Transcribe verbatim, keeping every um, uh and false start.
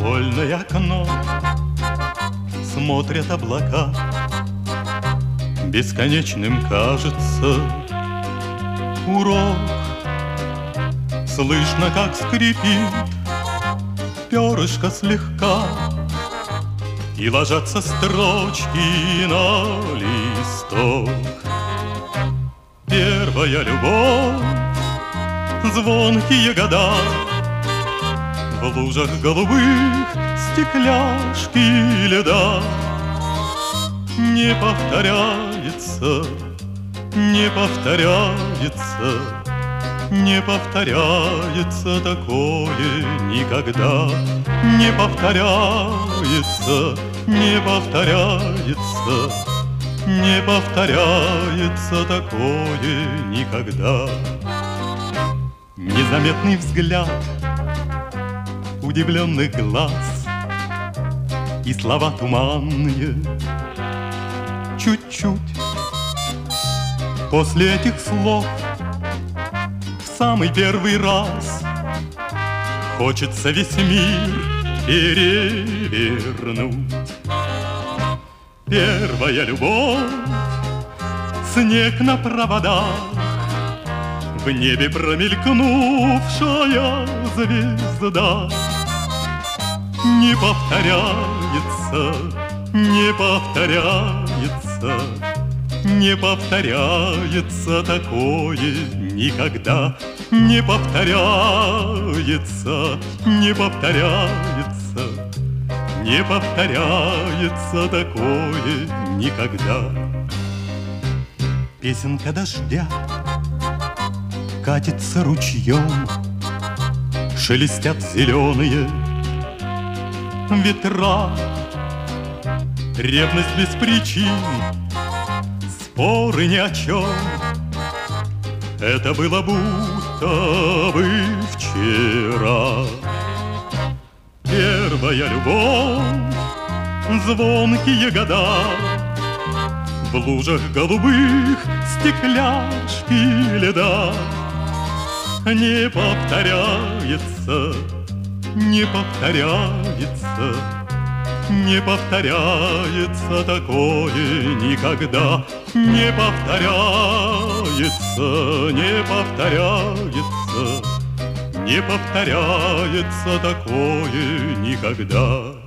школьное окно смотрят облака. Бесконечным кажется урок. Слышно, как скрипит перышко слегка, и ложатся строчки на листок. Первая любовь, звонкие года, в лужах голубых стекляшки льда. Не повторяется, не повторяется, не повторяется такое никогда. Не повторяется, не повторяется, не повторяется такое никогда. Незаметный взгляд удивленных глаз и слова туманные. Чуть-чуть после этих слов в самый первый раз хочется весь мир перевернуть. Первая любовь, снег на проводах, в небе промелькнувшая звезда. Не повторяется, не повторяется, не повторяется такое никогда. Не повторяется, не повторяется, не повторяется такое никогда. Песенка дождя катится ручьем, шелестят зеленые ветра. Ревность без причин, споры ни о чем. Это было будто бы вчера. Первая любовь, звонкие года, в лужах голубых стекляшки льда. Не повторяется, не повторяется, не повторяется такое никогда. Не повторяется, не повторяется, не повторяется такое никогда.